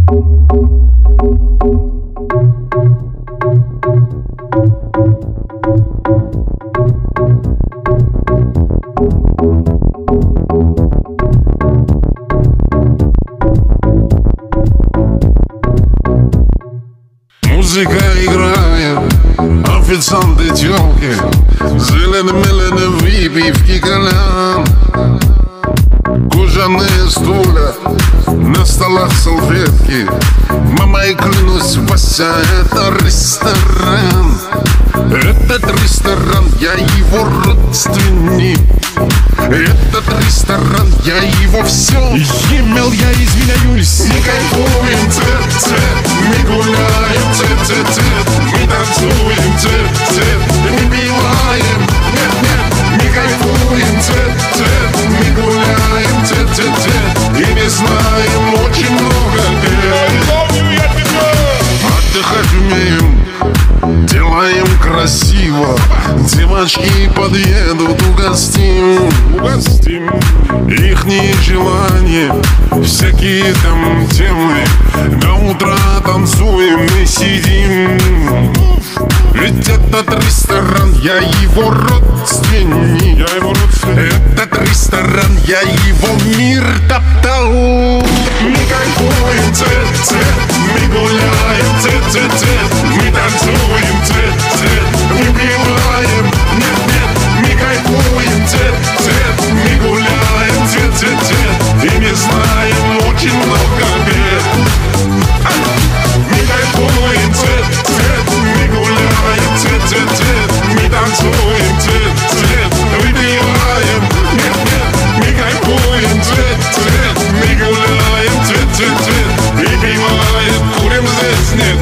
Музыка играет, официанты тёлки, зелено-меленые выпивки колян. Кожаные стулья, на столах салфетки. Мама, и клянусь, Вася, это ресторан. Этот ресторан, я его родственник. Этот ресторан, я его все имел, я извиняюсь. Мы кайфуем, цвет, мы гуляем, цвет, мы танцуем, цвет, мы пиваем, нет, мы кайфуем, цвет, мы гуляем, цвет, и не знаем очень много лет. Отдыхать умеем, делаем красиво. Девочки подъедут, угостим ихние желания, всякие там темы. До утра танцуем и сидим. Ведь этот ресторан, я его родственник. Этот ресторан, я его мир топтал. Мы кайфуем, цвет, мы гуляем, цвет, мы танцуем, цвет, мы пиваем, нет, мы кайфуем, цвет, мы гуляем, цвет, и не знаем очень много лет. Мы кайфуем, цвет, мы гуляем, цвет, мы танцуем, цвет, мы пиваем, нет, мы кайфуем, цвет, мы гуляем, цвет, и пиваем, курим здесь, нет.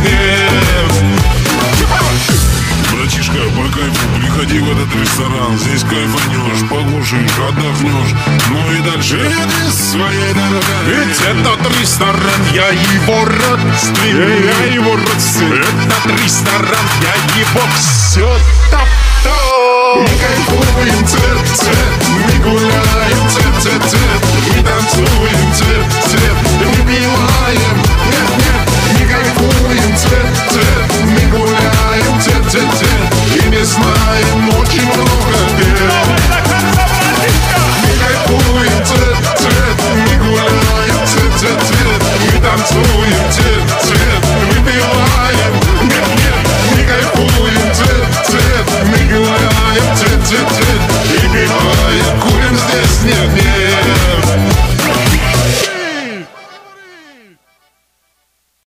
Братишка, по кайфу, приходи в этот ресторан. Здесь кайфанешь, покушаешь, отдохнешь. Ну и дальше иди своей дорогой. Ведь этот ресторан, я его родственник. Этот ресторан, я его все топтал. Мы кайфуем, цвет, мы гуляем, цвет, мы танцуем, цвет,